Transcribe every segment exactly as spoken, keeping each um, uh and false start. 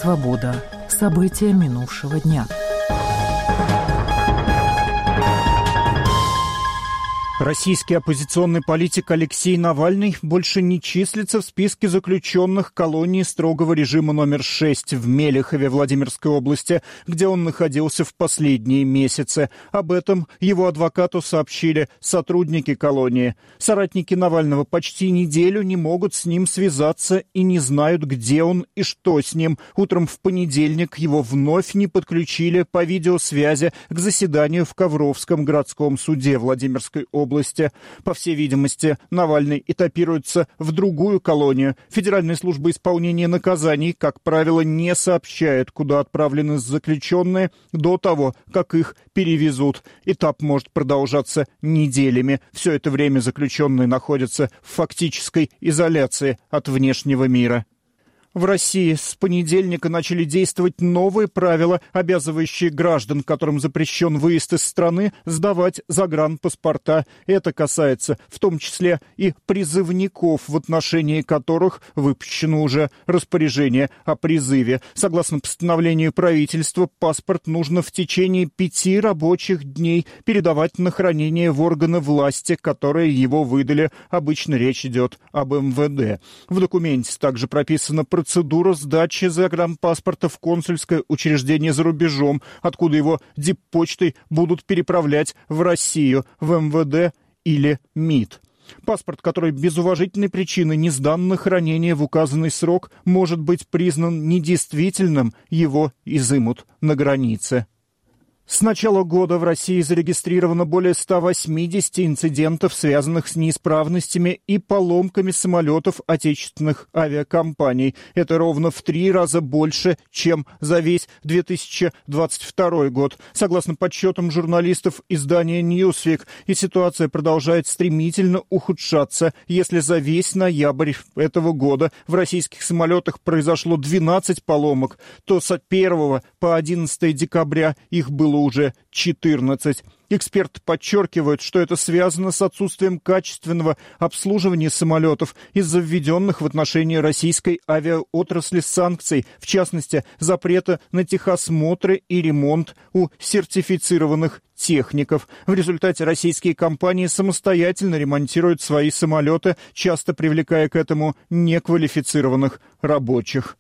Свобода. События минувшего дня. Российский оппозиционный политик Алексей Навальный больше не числится в списке заключенных колонии строгого режима номер шесть в Мелехове Владимирской области, где он находился в последние месяцы. Об этом его адвокату сообщили сотрудники колонии. Соратники Навального почти неделю не могут с ним связаться и не знают, где он и что с ним. Утром в понедельник его вновь не подключили по видеосвязи к заседанию в Ковровском городском суде Владимирской области. области. По всей видимости, Навальный этапируется в другую колонию. Федеральная служба исполнения наказаний, как правило, не сообщает, куда отправлены заключенные до того, как их перевезут. Этап может продолжаться неделями. Все это время заключенные находятся в фактической изоляции от внешнего мира. В России с понедельника начали действовать новые правила, обязывающие граждан, которым запрещен выезд из страны, сдавать загранпаспорта. Это касается в том числе и призывников, в отношении которых выпущено уже распоряжение о призыве. Согласно постановлению правительства, паспорт нужно в течение пяти рабочих дней передавать на хранение в органы власти, которые его выдали. Обычно речь идет об эм вэ дэ. В документе также прописано процедура Процедура сдачи загранпаспорта в консульское учреждение за рубежом, откуда его диппочтой будут переправлять в Россию, в эм вэ дэ или МИД. Паспорт, который без уважительной причины не сдан на хранение в указанный срок, может быть признан недействительным, его изымут на границе. С начала года в России зарегистрировано более ста восьмидесяти инцидентов, связанных с неисправностями и поломками самолетов отечественных авиакомпаний. Это ровно в три раза больше, чем за весь две тысячи двадцать второй год. Согласно подсчетам журналистов издания Newsweek, и ситуация продолжает стремительно ухудшаться. Если за весь ноябрь этого года в российских самолетах произошло двенадцать поломок, то с первого по одиннадцатое декабря их было уже четырнадцать. Эксперты подчеркивают, что это связано с отсутствием качественного обслуживания самолетов из-за введенных в отношении российской авиаотрасли санкций, в частности, запрета на техосмотры и ремонт у сертифицированных техников. В результате российские компании самостоятельно ремонтируют свои самолеты, часто привлекая к этому неквалифицированных рабочих.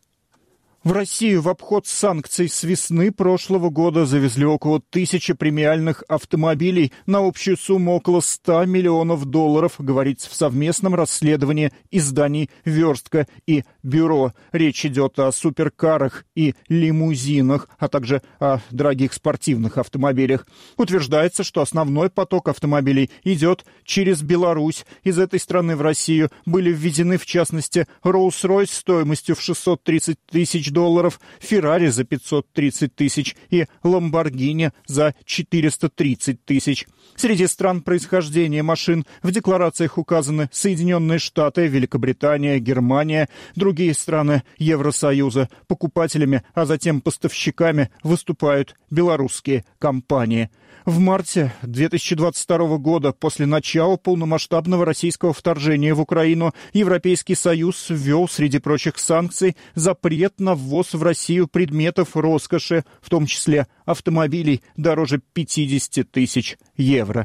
В Россию в обход санкций с весны прошлого года завезли около тысячи премиальных автомобилей на общую сумму около ста миллионов долларов, говорится в совместном расследовании изданий «Верстка» и «Бюро». Речь идет о суперкарах и лимузинах, а также о дорогих спортивных автомобилях. Утверждается, что основной поток автомобилей идет через Беларусь. Из этой страны в Россию были ввезены, в частности, Rolls-Royce стоимостью в шестьсот тридцать тысяч долларов, Феррари за пятьсот тридцать тысяч и Ламборгини за четыреста тридцать тысяч. Среди стран происхождения машин в декларациях указаны Соединенные Штаты, Великобритания, Германия, другие страны Евросоюза. Покупателями, а затем поставщиками выступают белорусские компании. В марте две тысячи двадцать второго года, после начала полномасштабного российского вторжения в Украину, Европейский Союз ввел, среди прочих санкций, запрет на ввоз в Россию предметов роскоши, в том числе автомобилей дороже пятидесяти тысяч евро.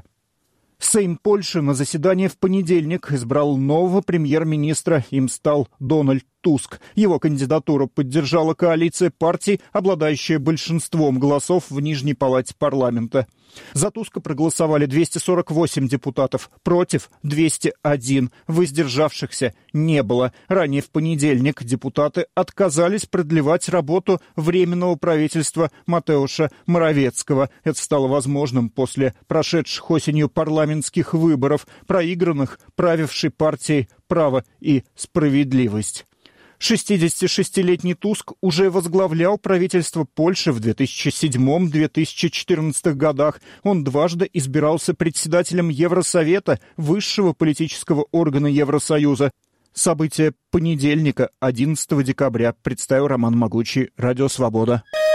Сейм Польши на заседании в понедельник избрал нового премьер-министра. Им стал Дональд Туск. Его кандидатуру поддержала коалиция партий, обладающая большинством голосов в Нижней палате парламента. За Туска проголосовали двести сорок восемь депутатов, против двести один. Воздержавшихся не было. Ранее в понедельник депутаты отказались продлевать работу Временного правительства Матеуша Моровецкого. Это стало возможным после прошедших осенью парламентских выборов, проигранных правившей партией «Право и справедливость». шестидесятишестилетний Туск уже возглавлял правительство Польши в две тысячи седьмом — две тысячи четырнадцатых годах. Он дважды избирался председателем Евросовета, высшего политического органа Евросоюза. События понедельника, одиннадцатого декабря, представил Роман Могучий, Радио Свобода.